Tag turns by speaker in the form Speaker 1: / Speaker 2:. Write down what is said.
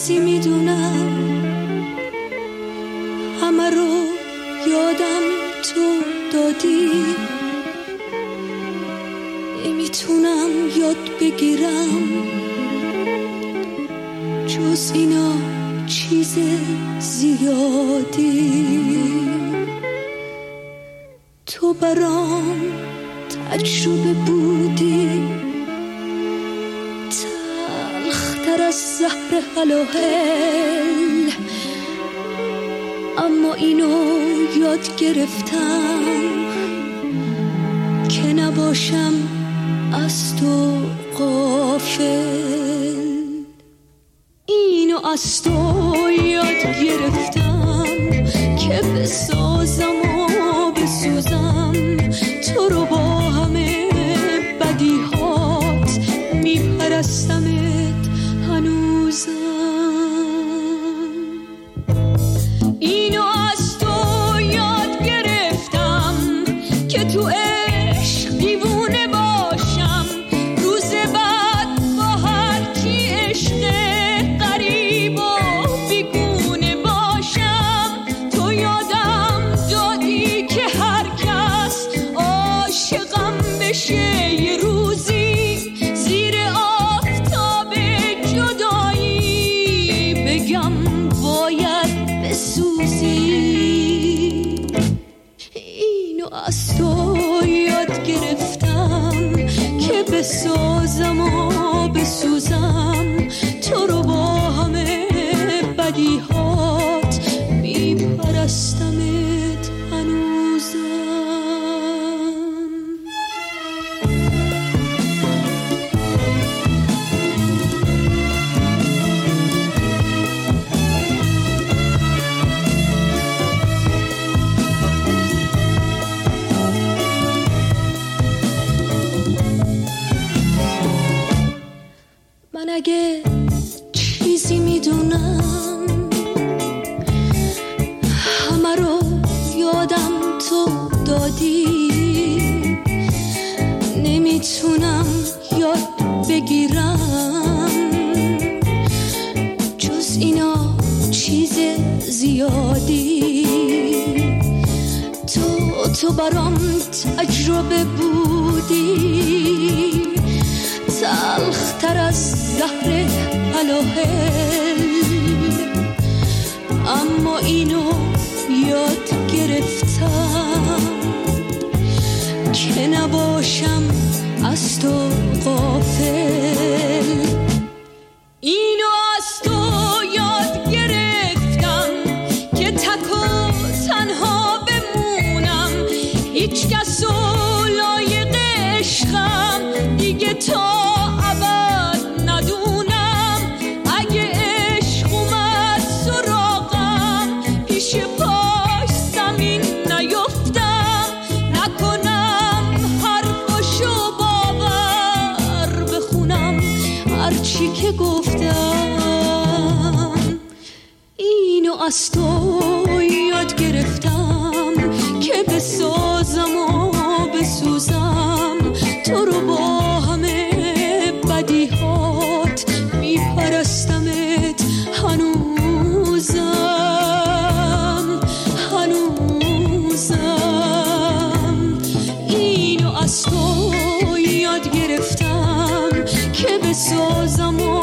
Speaker 1: چیزی میدونم، همه رو یادم تو دادی، نمیتونم یاد بگیرم جز اینا چیز زیادی. تو برام تجربه بودی، تلختر از زهر هلاهل، اما اینو یاد گرفتم که نباشم از تو غافل. اینو از تو یاد گرفتم که بسازم و بسوزم، تو رو با همه بدیهات میپرستمت هنوزم. اینو از تو یاد گرفتم که تو عشق دیوونه باشم، روز بعد با هر کی عشق غریب و بیگونه باشم. تو یادم دادی که هر کس عاشقم بشه یه روزی، زیر آفتاب جدایی بگم باید بسوزی. اینو از تو یاد گرفتم که بسازم و بسوزم، تو رو با همه بدیهات میپرستمت هنوزم. من اگه چیزی میدونم، همه رو یادم تو دادی، نمیتونم یاد بگیرم جز اینا چیز زیادی. تو برام تجربه بودی، تلختر از زهر هلاهل، اما اینو یاد گرفتم که نباشم از تو غافل. اینو از تو یاد گرفتم که تک و تنها بمونم، هیچ کس و لایق عشقم دیگه تا ابد ندونم. اگه عشق اومد سراغم، پیش پاش زمین نیفتم، نکنم حرفاشو باور بخونم هرچی که گفتم. اینو از تو یاد گرفتم که بسازم و بسوزم، تو رو با همه بدیهات میپرستمت هنوزم. اینو از تو یاد گرفتم که بسازم و